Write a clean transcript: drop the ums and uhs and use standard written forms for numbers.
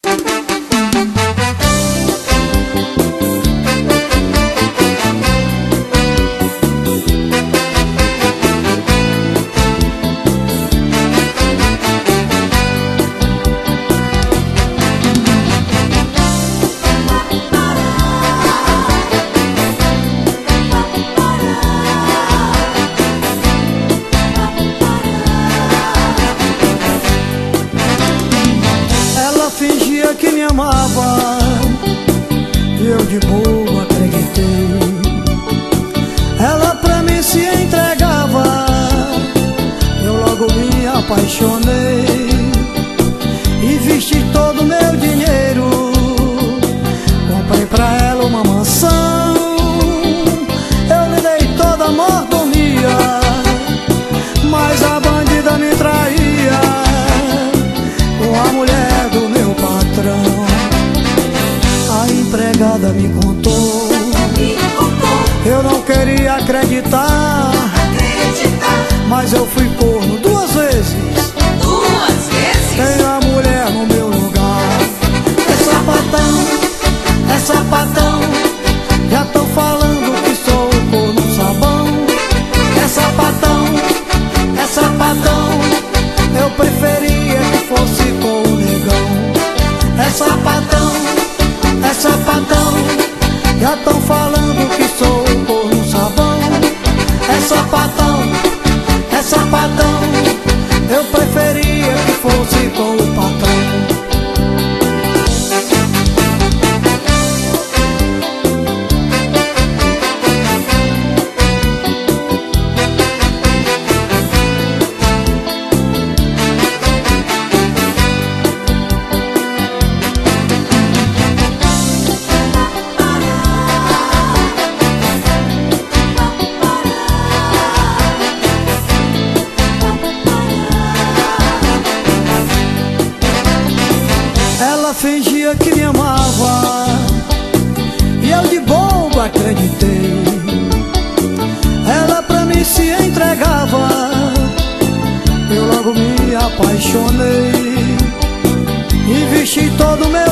Fingia que me amava e eu de boa acreditei. Ela pra mim se entregava, eu logo me apaixonei. Investi todo o meu dinheiro, comprei pra ela uma mansão. Eu lhe dei toda a mordomia, mas a bandida me traía com a mulher do meu patrão. A empregada me contou, eu não queria acreditar, mas eu fui corno 2 vezes. 2 vezes? Tenho a mulher no meu lugar. É sapatão, já tão falando que sou o corno sabão. É sapatão, eu preferia que fosse com o negão. É sapatão, já tão falando que sou o corno sabão. É sapatão, eu preferia que fosse com o patrão. Ela fingia que me amava e eu de bobo acreditei. Ela pra mim se entregava, eu logo me apaixonei. Investi todo o meu